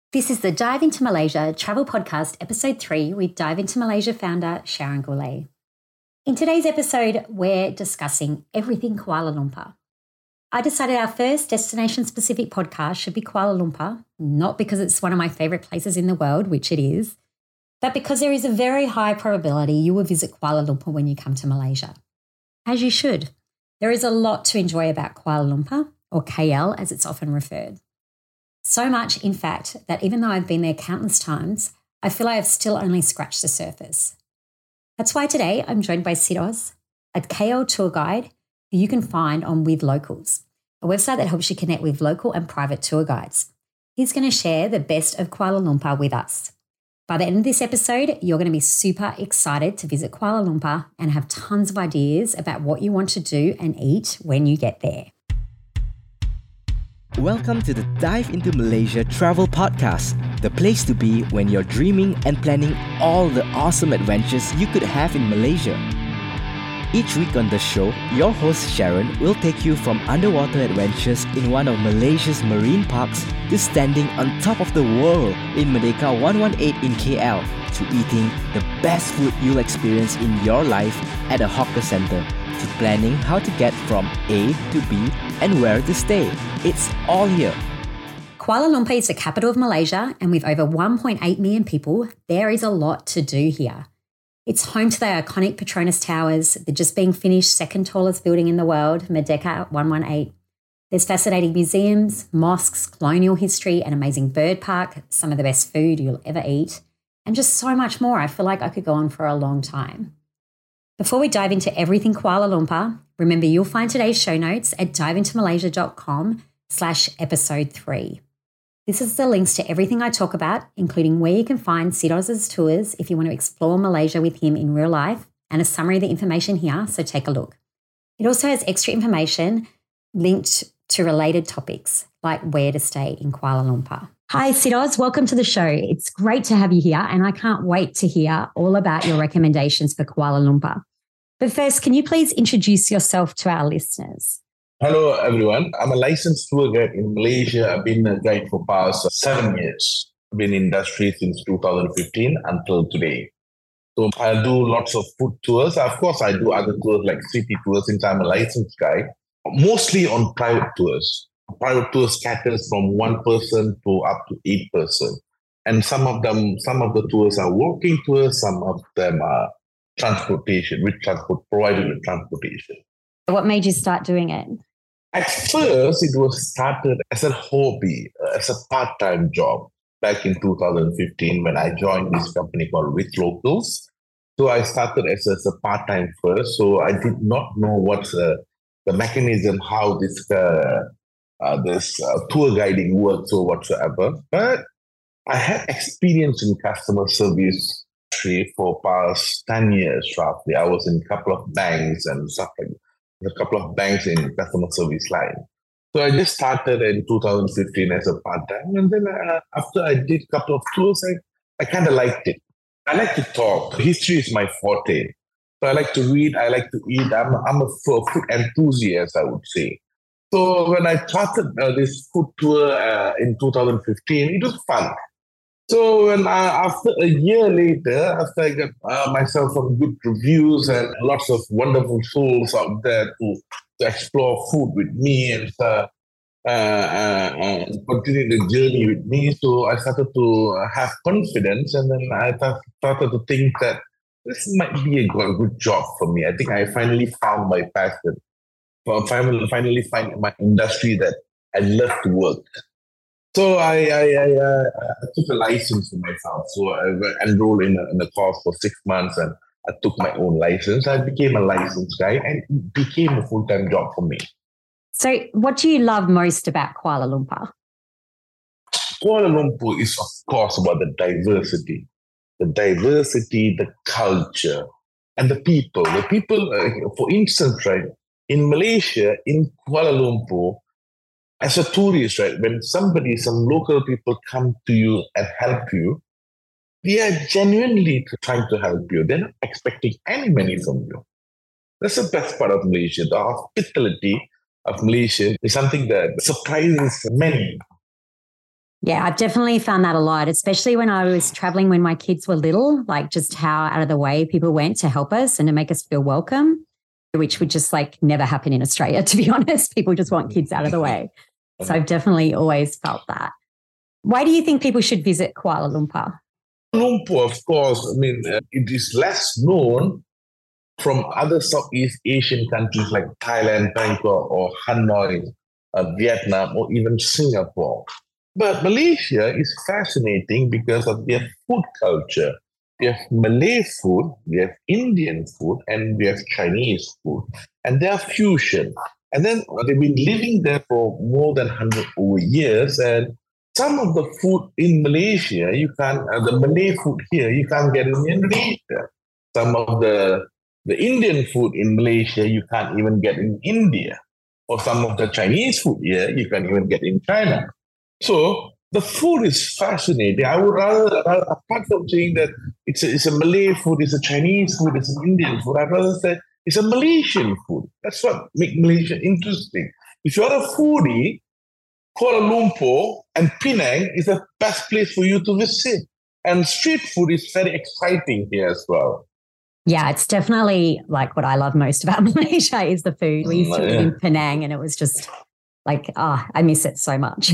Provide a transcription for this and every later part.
This is the Dive into Malaysia Travel Podcast, Episode 3 with Dive into Malaysia founder Sharon Goulet. In today's episode, we're discussing everything Kuala Lumpur. I decided our first destination-specific podcast should be Kuala Lumpur, not because it's one of my favourite places in the world, which it is, but because there is a very high probability you will visit Kuala Lumpur when you come to Malaysia. As you should. There is a lot to enjoy about Kuala Lumpur, or KL as it's often referred. So much, in fact, that even though I've been there countless times, I feel I have still only scratched the surface. That's why today I'm joined by Sidos, a KL tour guide who you can find on With Locals, a website that helps you connect with local and private tour guides. He's going to share the best of Kuala Lumpur with us. By the end of this episode, you're going to be super excited to visit Kuala Lumpur and have tons of ideas about what you want to do and eat when you get there. Welcome to the Dive into Malaysia Travel Podcast, the place to be when you're dreaming and planning all the awesome adventures you could have in Malaysia. Each week on the show, your host Sharon will take you from underwater adventures in one of Malaysia's marine parks to standing on top of the world in Merdeka 118 in KL to eating the best food you'll experience in your life at a hawker centre, to planning how to get from A to B and where to stay. It's all here. Kuala Lumpur is the capital of Malaysia, and with over 1.8 million people, there is a lot to do here. It's home to the iconic Petronas Towers, the just being finished second tallest building in the world, Merdeka 118. There's fascinating museums, mosques, colonial history, an amazing bird park, some of the best food you'll ever eat, and just so much more. I feel like I could go on for a long time. Before we dive into everything Kuala Lumpur, remember you'll find today's show notes at diveintomalaysia.com/episode 3. This is the links to everything I talk about, including where you can find Sidos' tours if you want to explore Malaysia with him in real life, and a summary of the information here, so take a look. It also has extra information linked to related topics, like where to stay in Kuala Lumpur. Hi, Sidos. Welcome to the show. It's great to have you here, and I can't wait to hear all about your recommendations for Kuala Lumpur. But first, can you please introduce yourself to our listeners? Hello, everyone. I'm a licensed tour guide in Malaysia. I've been a guide for past 7 years. I've been in industry since 2015 until today. So I do lots of food tours. Of course, I do other tours like city tours since I'm a licensed guide, mostly on private tours. Private tours scatters from 1 person to up to 8 person. And some of the tours are walking tours, some of them are transportation, provided with transportation. What made you start doing it? At first, it was started as a hobby, as a part-time job back in 2015 when I joined this company called With Locals. So I started as a part-time first. So I did not know what's the mechanism, how this tour guiding works or whatsoever. But I had experience in customer service for past 10 years roughly. I was in a couple of banks and stuff like that. A couple of banks in customer service line. So I just started in 2015 as a part-time. And then after I did a couple of tours, I kind of liked it. I like to talk. History is my forte. So I like to read. I like to eat. I'm a food enthusiast, I would say. So when I started this food tour in 2015, it was fun. So when after a year later, after I got myself some good reviews and lots of wonderful souls out there to explore food with me and continue the journey with me, so I started to have confidence, and then I started to think that this might be a good job for me. I think I finally found my passion. Finally find my industry that I love to work. So I took a license for myself. So I enrolled in a course for 6 months, and I took my own license. I became a licensed guide, and it became a full-time job for me. So what do you love most about Kuala Lumpur? Kuala Lumpur is, of course, about the diversity. The culture, and the people. The people, for instance, right, in Malaysia, in Kuala Lumpur, as a tourist, right, when some local people come to you and help you, they are genuinely trying to help you. They're not expecting any money from you. That's the best part of Malaysia. The hospitality of Malaysia is something that surprises many. Yeah, I've definitely found that a lot, especially when I was traveling when my kids were little, like just how out of the way people went to help us and to make us feel welcome, which would just like never happen in Australia, to be honest. People just want kids out of the way. So I've definitely always felt that. Why do you think people should visit Kuala Lumpur? Lumpur, of course, it is less known from other Southeast Asian countries like Thailand, Bangkok, or Hanoi, Vietnam, or even Singapore. But Malaysia is fascinating because of their food culture. We have Malay food, we have Indian food, and we have Chinese food. And they are fusion. And then they've been living there for more than 100 over years. And some of the food in Malaysia, the Malay food here, you can't get in Indonesia. Some of the Indian food in Malaysia, you can't even get in India. Or some of the Chinese food here, you can't even get in China. So the food is fascinating. I would rather, apart from saying that it's a Malay food, it's a Chinese food, it's an Indian food, I'd rather say it's a Malaysian food. That's what makes Malaysia interesting. If you're a foodie, Kuala Lumpur and Penang is the best place for you to visit. And street food is very exciting here as well. Yeah, it's definitely like what I love most about Malaysia is the food. We used to live in Penang and it was just like, I miss it so much.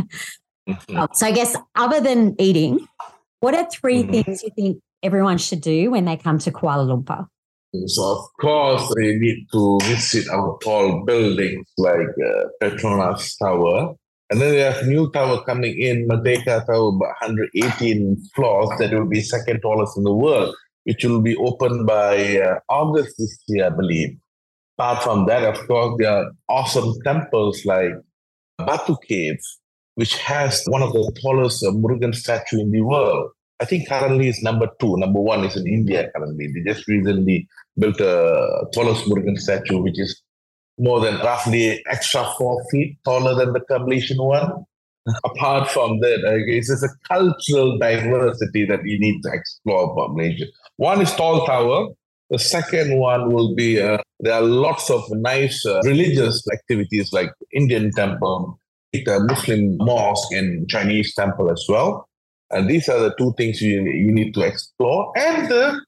So I guess other than eating, what are three things you think everyone should do when they come to Kuala Lumpur? So, of course, they need to visit our tall buildings like Petronas Tower. And then we have new tower coming in, Merdeka Tower, about 118 floors. That will be second tallest in the world, which will be opened by August this year, I believe. Apart from that, of course, there are awesome temples like Batu Cave, which has one of the tallest Murugan statue in the world. I think currently it's number 2. Number 1 is in India currently. They just recently built a tallest Murugan statue, which is more than roughly extra 4 feet taller than the Malaysian one. Apart from that, it's just a cultural diversity that we need to explore about Malaysia. One is Tall Tower. The second one will be, there are lots of nice religious activities like Indian temple, Muslim mosque and Chinese temple as well. And these are the two things you need to explore. And the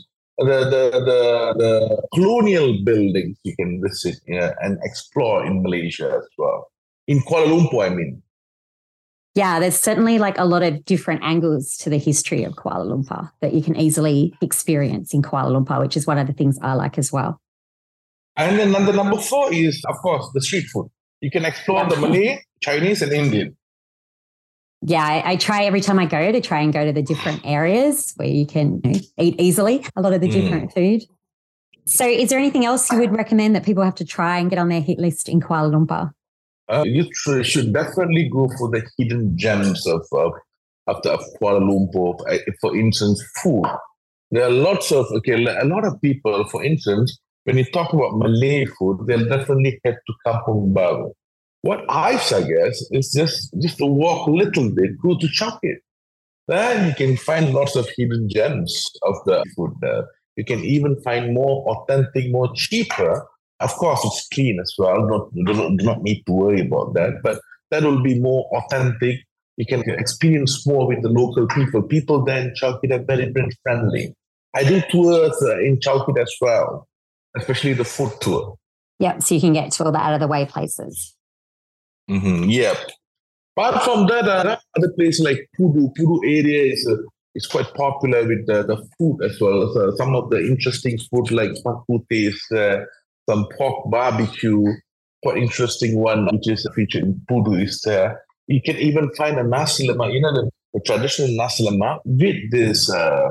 colonial buildings you can visit and explore in Malaysia as well. In Kuala Lumpur, I mean. Yeah, there's certainly like a lot of different angles to the history of Kuala Lumpur that you can easily experience in Kuala Lumpur, which is one of the things I like as well. And then number 4 is, of course, the street food. You can explore the Malay, Chinese, and Indian. Yeah, I try every time I go to the different areas where you can eat easily a lot of the different food. So is there anything else you would recommend that people have to try and get on their hit list in Kuala Lumpur? You should definitely go for the hidden gems of Kuala Lumpur. For instance, food. There are a lot of people, for instance, when you talk about Malay food, they'll definitely head to Kampung Baru. What I suggest is just to walk a little bit, go to Chowkit. Then you can find lots of hidden gems of the food there. You can even find more authentic, more cheaper. Of course, it's clean as well. Do not need to worry about that. But that will be more authentic. You can experience more with the local people. People there in Chowkit are very, very friendly. I do tours in Chowkit as well, especially the food tour. Yep, so you can get to all the out-of-the-way places. Yep. Apart from that, other places like Pudu area is quite popular with the food as well. So some of the interesting food like pakutes, some pork barbecue, quite interesting one which is featured in Pudu is there. You can even find a nasi lemak, the traditional nasi lemak with this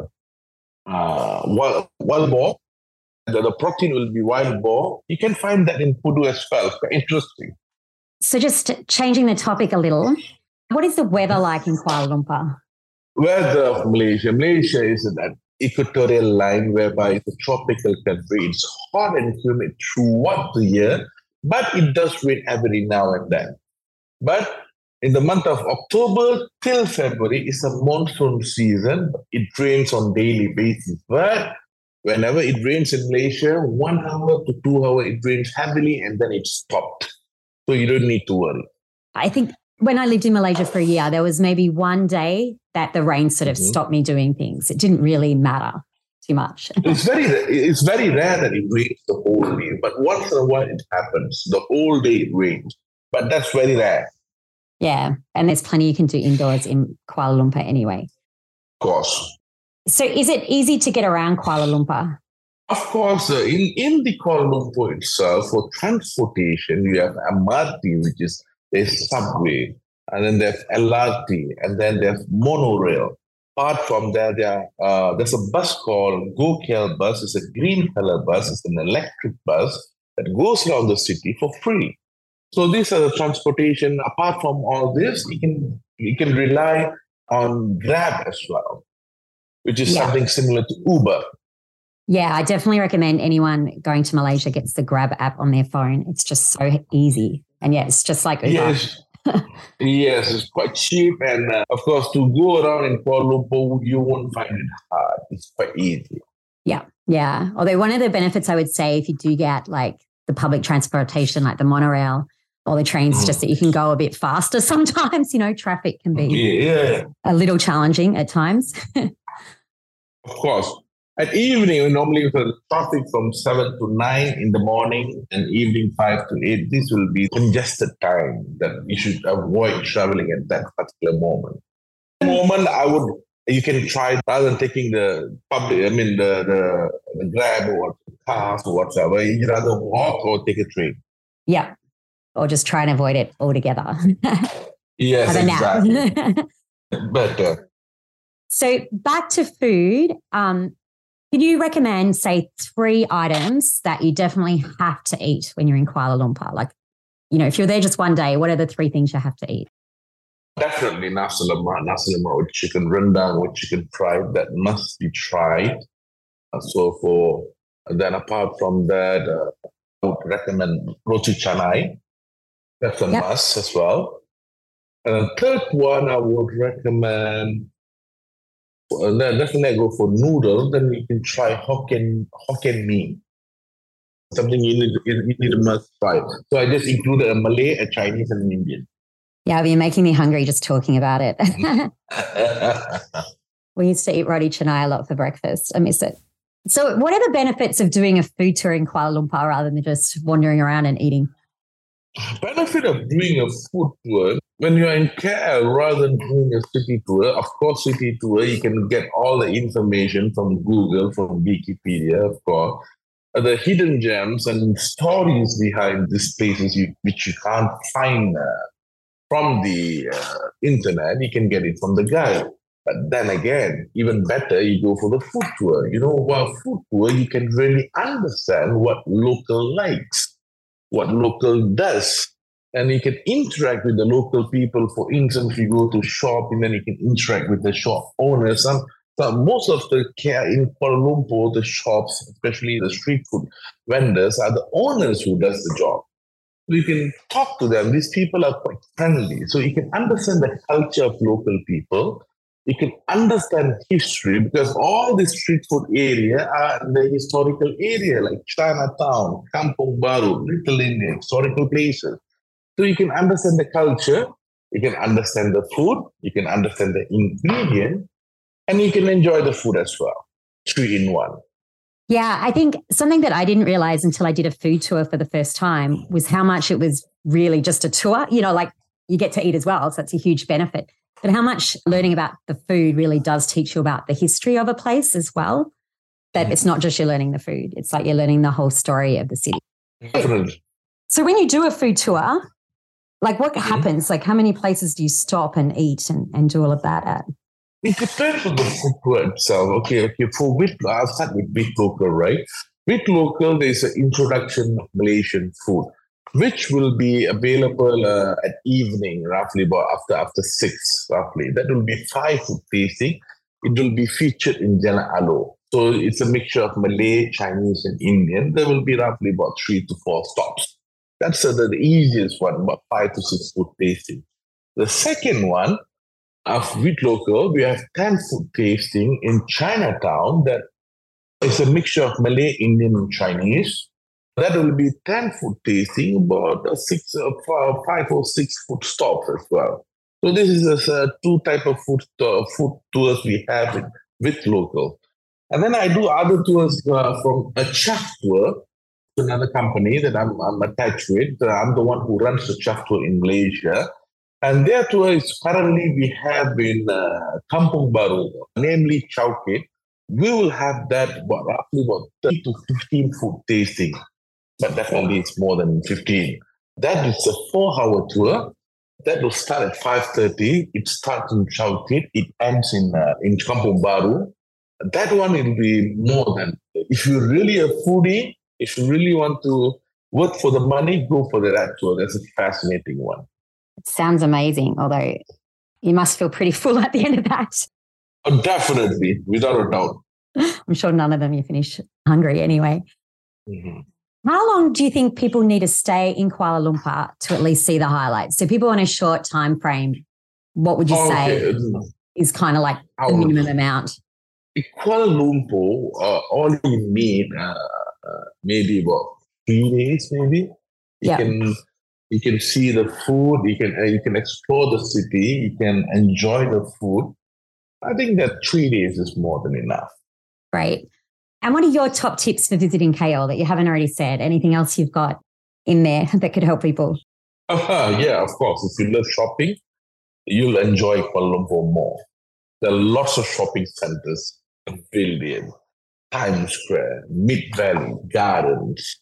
wild boar. The protein will be wild boar. You can find that in Pudu as well. Quite interesting. So just changing the topic a little, what is the weather like in Kuala Lumpur? Weather of Malaysia. Malaysia is in that equatorial line whereby it's a tropical country. It's hot and humid throughout the year, but it does rain every now and then. But in the month of October till February is a monsoon season. It rains on daily basis. But whenever it rains in Malaysia, 1 hour to 2 hours, it rains heavily and then it stopped. So you don't need to worry. I think when I lived in Malaysia for a year, there was maybe one day that the rain sort of stopped me doing things. It didn't really matter too much. It's very rare that it rains the whole day, but once in a while it happens. The whole day it rains, but that's very rare. Yeah, and there's plenty you can do indoors in Kuala Lumpur anyway. Of course. So is it easy to get around Kuala Lumpur? Of course, in the Kuala Lumpur itself, for transportation, you have MRT, which is a subway, and then there's LRT, and then there's monorail. Apart from that, there's a bus called GoKL bus. It's a green color bus. It's an electric bus that goes around the city for free. So these are the transportation. Apart from all this, you can rely on Grab as well, which is something similar to Uber. Yeah, I definitely recommend anyone going to Malaysia gets the Grab app on their phone. It's just so easy. And yeah, it's just like Uber. Yes, it's quite cheap. And of course, to go around in Kuala Lumpur, you won't find it hard. It's quite easy. Yeah. Although one of the benefits I would say if you do get like the public transportation, like the monorail or the trains, just that you can go a bit faster sometimes. Traffic can be a little challenging at times. Of course. At evening, normally the traffic from 7 to 9 in the morning and evening 5 to 8, this will be congested time that you should avoid traveling at that particular moment. You can try, rather than taking the Grab or cars or whatever, you rather walk or take a train. Yeah. Or just try and avoid it altogether. Yes, exactly. Better. So back to food. Can you recommend, say, 3 items that you definitely have to eat when you're in Kuala Lumpur? Like, if you're there just one day, what are the 3 things you have to eat? Definitely nasi lemak with chicken, rendang with chicken fried. That must be tried. Then apart from that, I would recommend roti canai. That's a must as well. And the third one, I would recommend. Definitely I go for noodles. Then you can try Hokkien mee. Something you need to must try. So I just included a Malay, a Chinese, and an Indian. Yeah, you're making me hungry just talking about it. We used to eat roti canai a lot for breakfast. I miss it. So what are the benefits of doing a food tour in Kuala Lumpur rather than just wandering around and eating? Benefit of doing a food tour, when you're in KL, rather than doing a city tour, of course, city tour, you can get all the information from Google, from Wikipedia, of course. The hidden gems and stories behind these places which you can't find from the internet, you can get it from the guide. But then again, even better, you go for the food tour. While food tour, you can really understand what local likes, what local does. And you can interact with the local people. For instance, if you go to shop, and then you can interact with the shop owners. Most of the care in Kuala Lumpur, the shops, especially the street food vendors, are the owners who does the job. You can talk to them. These people are quite friendly. So you can understand the culture of local people. You can understand history, because all the street food area are in the historical area, like Chinatown, Kampong Baru, Little India, historical places. So you can understand the culture, you can understand the food, you can understand the ingredient, and you can enjoy the food as well. 3 in 1. Yeah, I think something that I didn't realize until I did a food tour for the first time was how much it was really just a tour. Like you get to eat as well, so that's a huge benefit. But how much learning about the food really does teach you about the history of a place as well. That it's not just you're learning the food. It's like you're learning the whole story of the city. Definitely. So when you do a food tour, like what happens? Like how many places do you stop and eat and do all of that at? It depends on the food tour itself. Okay. For I'll start with Big Local, right? Big Local, there's an introduction of Malaysian food, which will be available at evening, roughly about after 6, roughly. That will be 5 food tasting. It will be featured in Jalan Alo. So it's a mixture of Malay, Chinese, and Indian. There will be roughly about 3 to 4 stops. That's the easiest one, about 5 to 6 food tasting. The second one, of Wheat Local, we have 10 food tasting in Chinatown that is a mixture of Malay, Indian, and Chinese. That will be 10 food tasting, about 5 or 6 food stops as well. So this is two type of food tours we have with local. And then I do other tours from a chef tour to another company that I'm attached with. I'm the one who runs the chef tour in Malaysia. And their tour is currently we have in Kampung Baru, namely Chowkit. We will have that roughly about 30 to 15 food tasting. But definitely it's more than 15. That is a 4-hour tour. That will start at 5:30. It starts in Chowkit. It ends in Kampung Baru. That one will be more than, if you're really a foodie, if you really want to work for the money, go for that tour. That's a fascinating one. It sounds amazing, although you must feel pretty full at the end of that. Oh, definitely, without a doubt. I'm sure none of them you finish hungry anyway. Mm-hmm. How long do you think people need to stay in Kuala Lumpur to at least see the highlights? So people on a short time frame, what would you say is kind of like the minimum amount? In Kuala Lumpur, all you need maybe about 3 days, maybe. You can see the food, you can explore the city, you can enjoy the food. I think that 3 days is more than enough. Great. And what are your top tips for visiting KL that you haven't already said? Anything else you've got in there that could help people? Yeah, of course. If you love shopping, you'll enjoy Kuala Lumpur more. There are lots of shopping centers, Pavilion, Times Square, Mid-Valley, Gardens,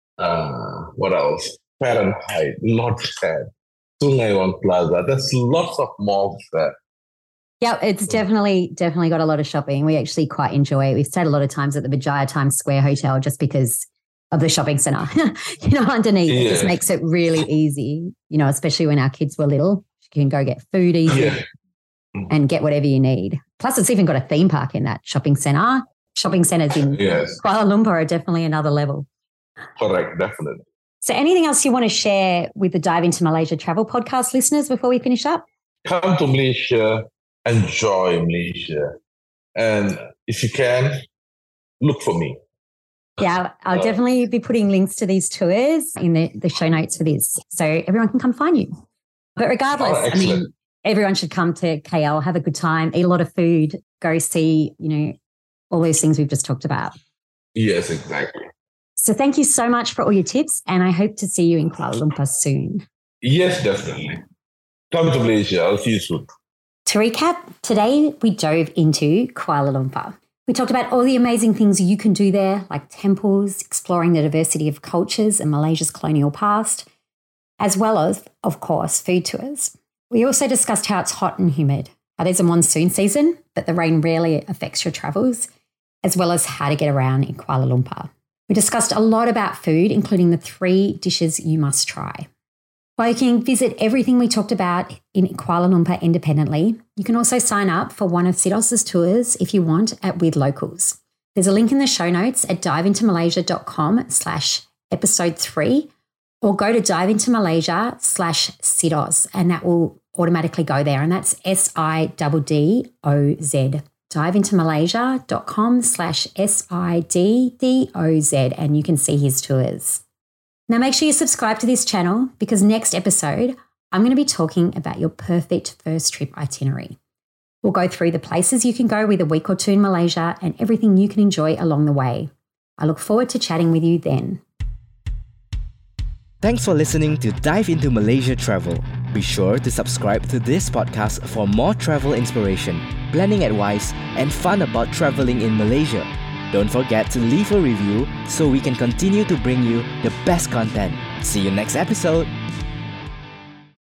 what else? Fahrenheit, Lodgehead, Sungei Plaza. There's lots of malls there. Yeah, it's definitely got a lot of shopping. We actually quite enjoy it. We've stayed a lot of times at the Berjaya Times Square Hotel just because of the shopping centre. Underneath it just makes it really easy, especially when our kids were little. You can go get food easy and get whatever you need. Plus, it's even got a theme park in that shopping centre. Shopping centres in Kuala Lumpur are definitely another level. Correct, definitely. So anything else you want to share with the Dive into Malaysia Travel podcast listeners before we finish up? Come to Malaysia. Enjoy Malaysia. And if you can, look for me. Yeah, I'll definitely be putting links to these tours in the show notes for this so everyone can come find you. But regardless, everyone should come to KL, have a good time, eat a lot of food, go see, all those things we've just talked about. Yes, exactly. So thank you so much for all your tips and I hope to see you in Kuala Lumpur soon. Yes, definitely. Come to Malaysia. I'll see you soon. To recap, today we dove into Kuala Lumpur. We talked about all the amazing things you can do there, like temples, exploring the diversity of cultures and Malaysia's colonial past, as well as, of course, food tours. We also discussed how it's hot and humid, how there's a monsoon season, but the rain rarely affects your travels, as well as how to get around in Kuala Lumpur. We discussed a lot about food, including the 3 dishes you must try. While you can visit everything we talked about in Kuala Lumpur independently, you can also sign up for one of Sidos's tours if you want at With Locals. There's a link in the show notes at diveintomalaysia.com/episode 3 or go to diveintomalaysia/Sidos and that will automatically go there and that's SIDDOZ. diveintomalaysia.com/SIDDOZ and you can see his tours. Now make sure you subscribe to this channel because next episode, I'm going to be talking about your perfect first trip itinerary. We'll go through the places you can go with a week or 2 in Malaysia and everything you can enjoy along the way. I look forward to chatting with you then. Thanks for listening to Dive into Malaysia Travel. Be sure to subscribe to this podcast for more travel inspiration, planning advice, and fun about traveling in Malaysia. Don't forget to leave a review so we can continue to bring you the best content. See you next episode.